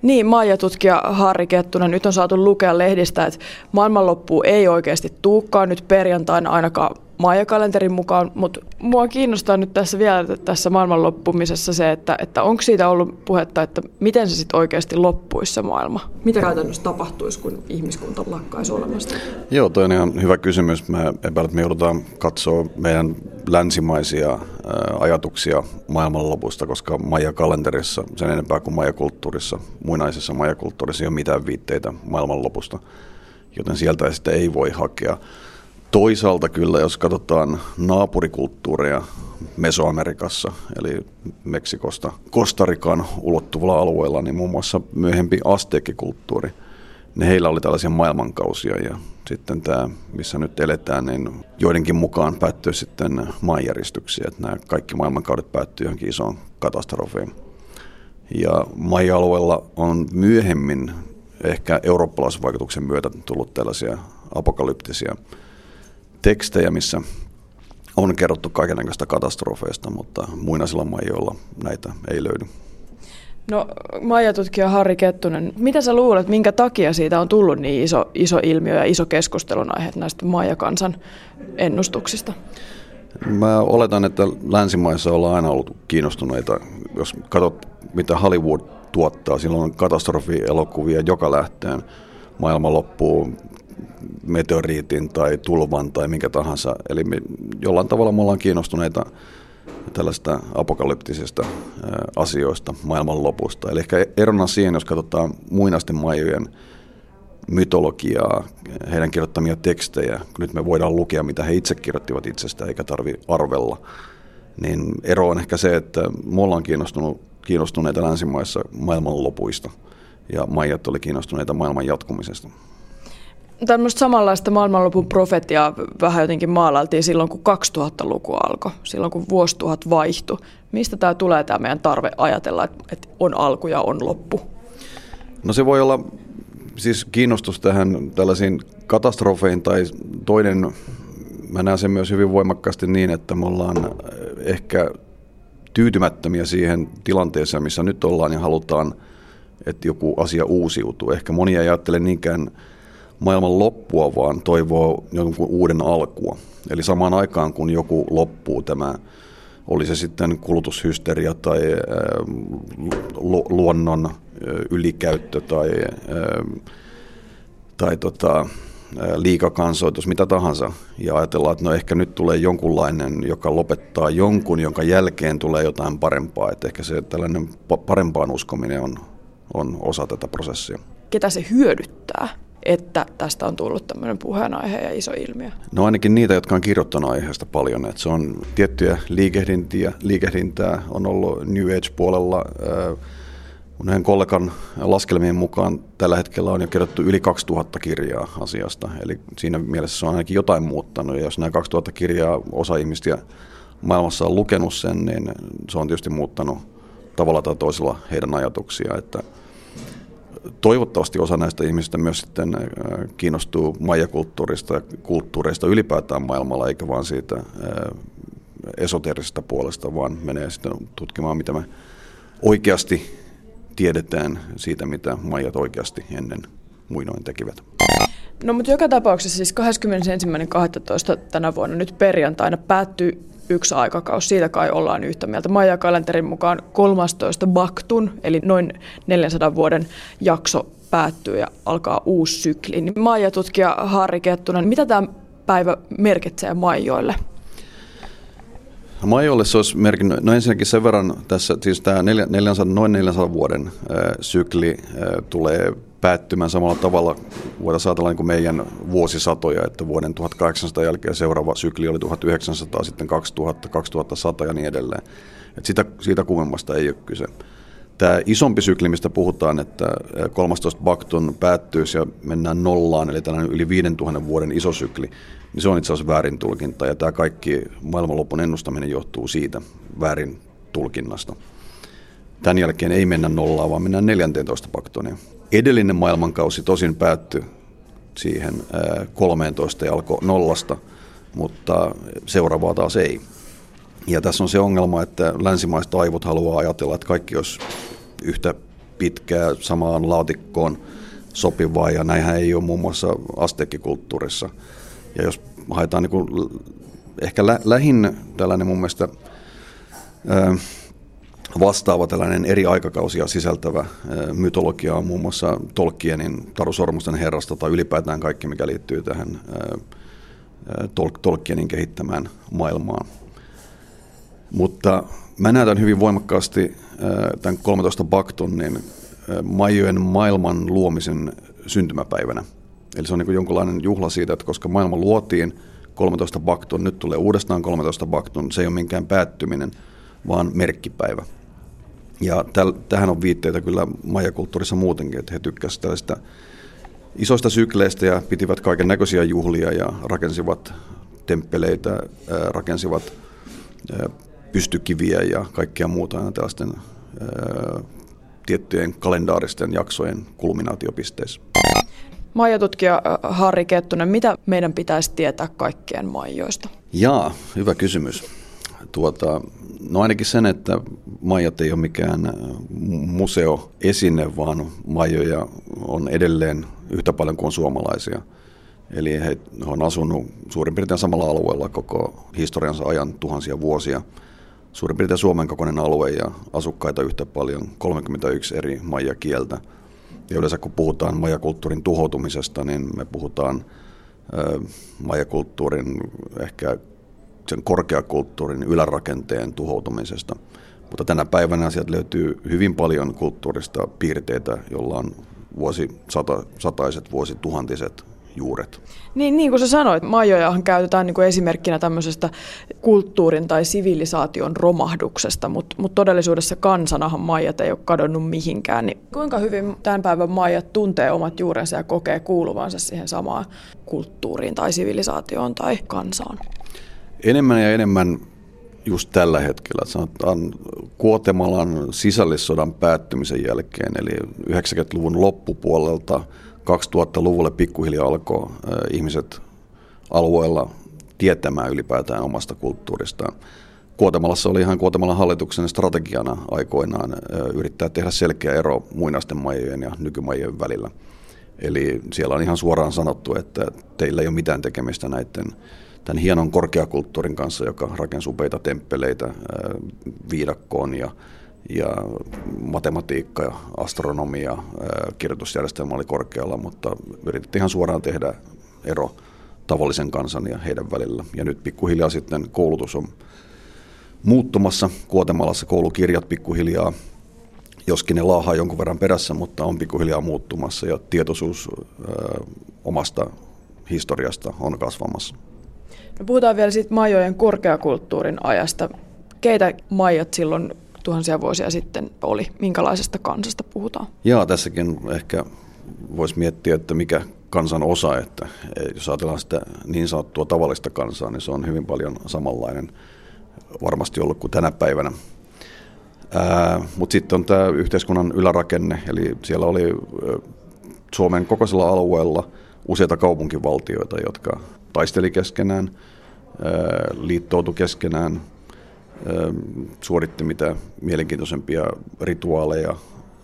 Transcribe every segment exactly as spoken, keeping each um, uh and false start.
Niin, Maija-tutkija Harri Kettunen, nyt on saatu lukea lehdistä, että maailmanloppu ei oikeasti tuukaan nyt perjantaina ainakaan Maija-kalenterin mukaan, mutta mua kiinnostaa nyt tässä vielä tässä maailmanloppumisessa se, että, että onko siitä ollut puhetta, että miten se sitten oikeasti loppuisi se maailma? Mitä käytännössä tapahtuisi, kun ihmiskunta lakkaisi olemasta? Joo, toi on ihan hyvä kysymys. Mä epäilen, että me joudutaan katsoa meidän länsimaisia ää, ajatuksia maailmanlopusta, koska Maija-kalenterissa, sen enempää kuin Maija-kulttuurissa, muinaisessa Maija-kulttuurissa ei ole mitään viitteitä maailmanlopusta, joten sieltä sitä ei voi hakea. Toisaalta kyllä, jos katsotaan naapurikulttuuria Mesoamerikassa, eli Meksikosta Kostarikan ulottuvalla alueella, niin muun muassa myöhempi asteekkikulttuuri, niin heillä oli tällaisia maailmankausia ja sitten tämä, missä nyt eletään, niin joidenkin mukaan päättyi sitten maanjäristyksiä, että nämä kaikki maailmankaudet päättyi johonkin isoon katastrofiin. Ja Maija-alueella on myöhemmin ehkä eurooppalaisvaikutuksen myötä tullut tällaisia apokalyptisia tekstejä, missä on kerrottu kaikennäköistä katastrofeista, mutta muinaisilla maijoilla näitä ei löydy. No, Maija-tutkija Harri Kettunen, mitä sä luulet, minkä takia siitä on tullut niin iso, iso ilmiö ja iso keskustelun aihe näistä Maija-kansan ennustuksista? Mä oletan, että länsimaissa ollaan aina ollut kiinnostuneita. Jos katsot, mitä Hollywood tuottaa, silloin on katastrofielokuvia joka lähteen. Maailma loppuu meteoriitin tai tulvan tai minkä tahansa. Eli me, jollain tavalla me ollaan kiinnostuneita tällaista apokalyptisista asioista, maailmanlopusta. Eli ehkä erona siihen, jos katsotaan muinaisten maijojen mytologiaa, heidän kirjoittamia tekstejä, kun nyt me voidaan lukea, mitä he itse kirjoittivat itsestä, eikä tarvitse arvella, niin ero on ehkä se, että me ollaan kiinnostuneita länsimaissa maailmanlopuista, ja maijat oli kiinnostuneita maailman jatkumisesta. Tämmöistä samanlaista maailmanlopun profetiaa vähän jotenkin maalailtiin silloin, kun kaksituhattaluku alkoi, silloin kun vuosituhat vaihtui. Mistä tämä tulee tämä meidän tarve ajatella, että on alku ja on loppu? No se voi olla siis kiinnostus tähän tällaisiin katastrofeihin tai toinen, mä näen sen myös hyvin voimakkaasti niin, että me ollaan ehkä tyytymättömiä siihen tilanteeseen, missä nyt ollaan ja halutaan, että joku asia uusiutuu. Ehkä moni ei ajattele niinkään maailman loppua, vaan toivoo jonkun uuden alkua. Eli samaan aikaan, kun joku loppuu, tämä oli se sitten kulutushysteria tai lu- luonnon ylikäyttö tai, tai tota, liikakansoitus, mitä tahansa, ja ajatellaan, että no ehkä nyt tulee jonkunlainen, joka lopettaa jonkun, jonka jälkeen tulee jotain parempaa. Että ehkä se tällainen parempaan uskominen on, on osa tätä prosessia. Ketä se hyödyttää, että tästä on tullut tämmöinen puheenaihe ja iso ilmiö? No ainakin niitä, jotka on kirjoittanut aiheesta paljon. Että se on tiettyjä liikehdintiä, liikehdintää on ollut New Age-puolella. Mun yhden kollegan laskelmien mukaan tällä hetkellä on jo kirjoittu yli kaksituhatta kirjaa asiasta. Eli siinä mielessä se on ainakin jotain muuttanut. Ja jos nämä kaksituhatta kirjaa osa ihmistä maailmassa on lukenut sen, niin se on tietysti muuttanut tavalla tai toisella heidän ajatuksia. Että toivottavasti osa näistä ihmisistä myös sitten kiinnostuu maijakulttuurista ja kulttuureista ylipäätään maailmalla, eikä vaan siitä esoteerisesta puolesta, vaan menee sitten tutkimaan, mitä me oikeasti tiedetään siitä, mitä maijat oikeasti ennen muinoin tekivät. No mutta joka tapauksessa siis kahdeskymmenesensimmäinen kahdestoista tänä vuonna nyt perjantaina päättyy yksi aikakausi. Siitä kai ollaan yhtä mieltä. Maija-kalenterin mukaan kolmastoista Baktun, eli noin neljänsadan vuoden jakso päättyy ja alkaa uusi sykli. Niin Maija-tutkija Harri Kettunen, mitä tämä päivä merkitsee maijoille? Maijoille se olisi merkinnyt, no ensinnäkin sen verran tässä, siis tämä neljänsadan, noin neljänsadan vuoden äh, sykli äh, tulee päättymään samalla tavalla, voidaan ajatella niin kuin meidän vuosisatoja, että vuoden tuhatkahdeksansataa jälkeen seuraava sykli oli tuhatyhdeksänsataa, sitten kaksituhatta, kaksituhattasata ja niin edelleen. Että siitä, siitä kummemmasta ei ole kyse. Tämä isompi sykli, mistä puhutaan, että kolmastoista Baktun päättyisi ja mennään nollaan, eli tällainen yli viidentuhannen vuoden iso sykli, niin se on itse asiassa väärin tulkinta, ja tämä kaikki maailmanlopun ennustaminen johtuu siitä väärin tulkinnasta. Tämän jälkeen ei mennä nollaan, vaan mennään neljäntoista Baktoniin. Edellinen maailmankausi tosin päättyi siihen kolmeentoista ja alkoi nollasta, mutta seuraavaa taas ei. Ja tässä on se ongelma, että länsimaiset aivot haluaa ajatella, että kaikki olisi yhtä pitkää, samaan laatikkoon sopivaa, ja näinhän ei ole muun muassa asteekkikulttuurissa. Ja jos haetaan niin kuin, ehkä lä- lähin tällainen mun mielestä ää, vastaava tällainen eri aikakausia sisältävä ää, mytologia on muun muassa Tolkienin Taru Sormusten herrasta tai ylipäätään kaikki, mikä liittyy tähän ää, Tol- Tolkienin kehittämään maailmaan. Mutta mä näytän hyvin voimakkaasti ää, tämän kolmetoista Baktunnin ää, Maijojen maailman luomisen syntymäpäivänä. Eli se on niin kuin jonkunlainen juhla siitä, että koska maailma luotiin kolmetoista Baktun, nyt tulee uudestaan kolmetoista Baktun, se ei ole minkään päättyminen, vaan merkkipäivä. Ja täl, tähän on viitteitä kyllä maijakulttuurissa muutenkin, että he tykkäsivät tällaista isoista sykleistä ja pitivät kaiken näköisiä juhlia ja rakensivat temppeleitä, ää, rakensivat ää, pystykiviä ja kaikkea muuta aina tällaisten ää, tiettyjen kalendaaristen jaksojen kulminaatiopisteissä. Maijatutkija Harri Kettunen, mitä meidän pitäisi tietää kaikkien maijoista? Jaa, hyvä kysymys. Tuota, no ainakin sen, että maijat ei ole mikään museoesine, vaan maijoja on edelleen yhtä paljon kuin suomalaisia. Eli he on asunut suurin piirtein samalla alueella koko historiansa ajan tuhansia vuosia. Suurin piirtein Suomen kokoinen alue ja asukkaita yhtä paljon, kolmekymmentäyksi eri maijakieltä. Ja yleensä kun puhutaan maijakulttuurin tuhoutumisesta, niin me puhutaan ö, maijakulttuurin, ehkä sen korkeakulttuurin ylärakenteen tuhoutumisesta. Mutta tänä päivänä sieltä löytyy hyvin paljon kulttuurista piirteitä, jolla on vuosisataiset, vuosituhantiset juuret. Niin, niin kuin sä sanoit, maijojahan käytetään niin kuin esimerkkinä tämmöisestä kulttuurin tai sivilisaation romahduksesta, mutta mut todellisuudessa kansanahan maijat ei ole kadonnut mihinkään. Niin kuinka hyvin tämän päivän maijat tuntee omat juurensa ja kokee kuuluvansa siihen samaan kulttuuriin tai sivilisaatioon tai kansaan? Enemmän ja enemmän just tällä hetkellä. Sanotaan Guatemalan sisällissodan päättymisen jälkeen, eli yhdeksänkymmentäluvun loppupuolelta kaksituhattaluvulle pikkuhiljaa alkoi äh, ihmiset alueella tietämään ylipäätään omasta kulttuuristaan. Guatemalassa oli ihan Guatemalan hallituksen strategiana aikoinaan äh, yrittää tehdä selkeä ero muinaisten maijojen ja nykymaijojen välillä. Eli siellä on ihan suoraan sanottu, että teillä ei ole mitään tekemistä näiden tämän hienon korkeakulttuurin kanssa, joka rakensi upeita temppeleitä äh, viidakkoon ja ja matematiikka ja astronomia, ää, kirjoitusjärjestelmä oli korkealla, mutta yritettiin ihan suoraan tehdä ero tavallisen kansan ja heidän välillä. Ja nyt pikkuhiljaa sitten koulutus on muuttumassa. Guatemalassa koulukirjat pikkuhiljaa, joskin ne laahaa jonkun verran perässä, mutta on pikkuhiljaa muuttumassa ja tietoisuus ää, omasta historiasta on kasvamassa. No puhutaan vielä siitä maijojen korkeakulttuurin ajasta. Keitä maijat silloin tuhansia vuosia sitten oli? Minkälaisesta kansasta puhutaan? Jaa, tässäkin ehkä voisi miettiä, että mikä kansan osa, että jos ajatellaan sitä niin sanottua tavallista kansaa, niin se on hyvin paljon samanlainen varmasti ollut kuin tänä päivänä. Mutta sitten on tämä yhteiskunnan ylärakenne, eli siellä oli Suomen kokoisella alueella useita kaupunkivaltioita, jotka taisteli keskenään, liittoutui keskenään, suoritti mitä mielenkiintoisempia rituaaleja,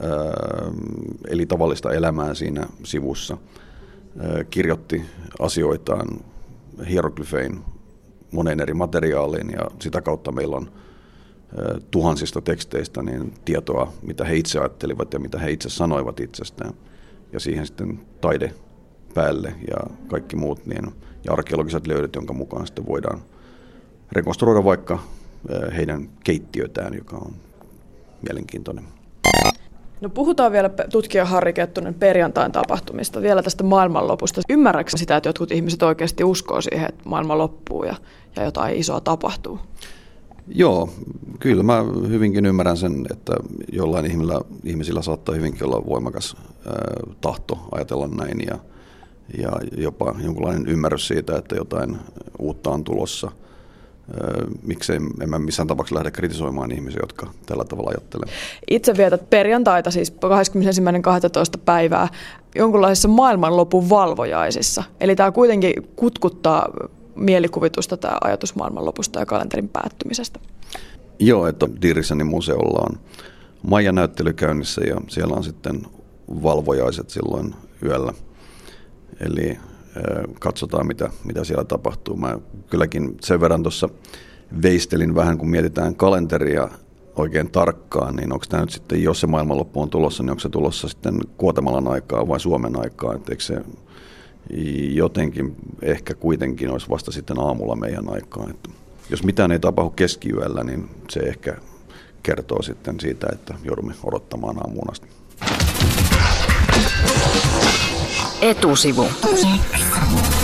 eli tavallista elämää siinä sivussa, kirjoitti asioitaan hieroglyfein monen eri materiaaliin ja sitä kautta meillä on tuhansista teksteistä niin tietoa, mitä he itse ajattelivat ja mitä he itse sanoivat itsestään. Ja siihen sitten taide päälle ja kaikki muut niin, ja arkeologiset löydöt, jonka mukaan sitten voidaan rekonstruoida vaikka heidän keittiötään, joka on mielenkiintoinen. No puhutaan vielä tutkija Harri Kettunen perjantain tapahtumista, vielä tästä maailmanlopusta. Ymmärrätkö sitä, että jotkut ihmiset oikeasti uskoo siihen, että maailma loppuu ja, ja jotain isoa tapahtuu? Joo, kyllä mä hyvinkin ymmärrän sen, että jollain ihmisillä, ihmisillä saattaa hyvinkin olla voimakas ää, tahto ajatella näin ja, ja jopa jonkunlainen ymmärrys siitä, että jotain uutta on tulossa. Miksei en mä missään tapauksessa lähde kritisoimaan ihmisiä, jotka tällä tavalla ajattelevat. Itse vietät perjantaita, siis kahdeskymmenesensimmäinen kahdestoista päivää, jonkunlaisissa maailmanlopun valvojaisissa. Eli tämä kuitenkin kutkuttaa mielikuvitusta, tämä ajatus maailmanlopusta ja kalenterin päättymisestä. Joo, että Dirissenin museolla on Maija näyttely käynnissä ja siellä on sitten valvojaiset silloin yöllä. Eli katsotaan, mitä, mitä siellä tapahtuu. Mä kylläkin sen verran tuossa veistelin vähän, kun mietitään kalenteria oikein tarkkaan, niin onko tämä nyt sitten, jos se maailmanloppu on tulossa, niin onko se tulossa sitten Guatemalan aikaa vai Suomen aikaa? Et eikö se jotenkin ehkä kuitenkin olisi vasta sitten aamulla meidän aikaa? Et jos mitään ei tapahdu keskiyöllä, niin se ehkä kertoo sitten siitä, että joudumme odottamaan aamuun asti. Etusivu.